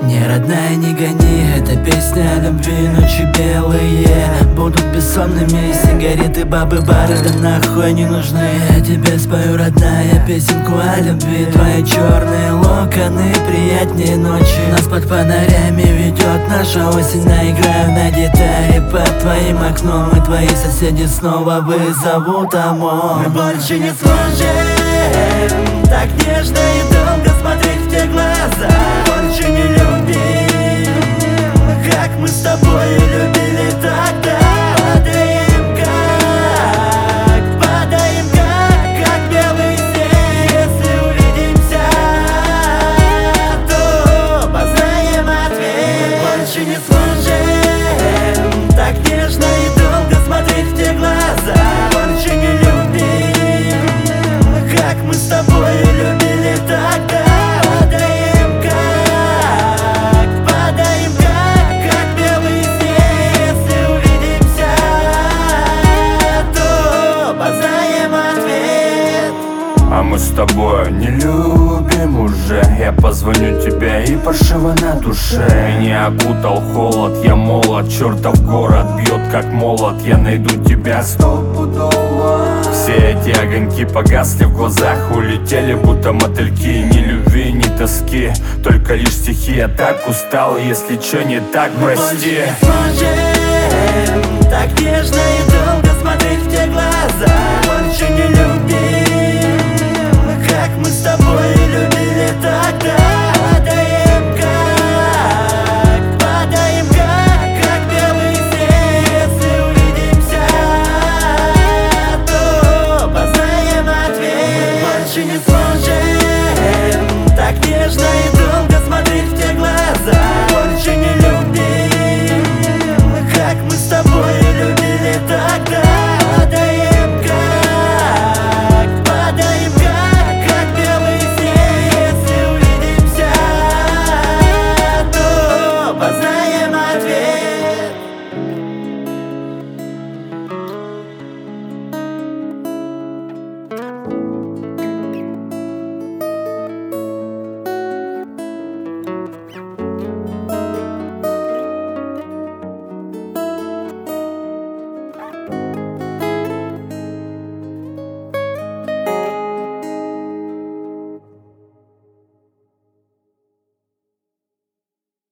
Не, родная, не гони, это песня о любви. Ночи белые будут бессонными, сигареты, бабы, бары, да нахуй не нужны. Я тебе спою, родная, песенку о любви. Твои черные локоны приятнее ночи. Нас под фонарями ведет наша осень. Наиграю на гитаре под твоим окном, и твои соседи снова вызовут ОМОН. Мы больше не сможем так нежно и долго смотреть в те глаза. Больше не любим, как мы с тобой любили тогда. Падаем как белый снег. Если увидимся, то познаем ответ. Мы больше не сможем так нежно и долго смотреть в те глаза. Больше не любим, как мы с тобой любили тогда. Падаем как белый снег. Если увидимся, то познаем ответ. А мы с тобой не любим уже. Я позвоню тебе и паршиво на душе. Меня окутал холод, я молод. Чертов город бьет как молот. Я найду тебя стопудово. Все эти огоньки погасли в глазах, улетели будто мотыльки. Ни любви, ни тоски, только лишь стихи. Я так устал, если чё не так, прости. Мы больше не сможем так нежно и долго смотреть в те глаза.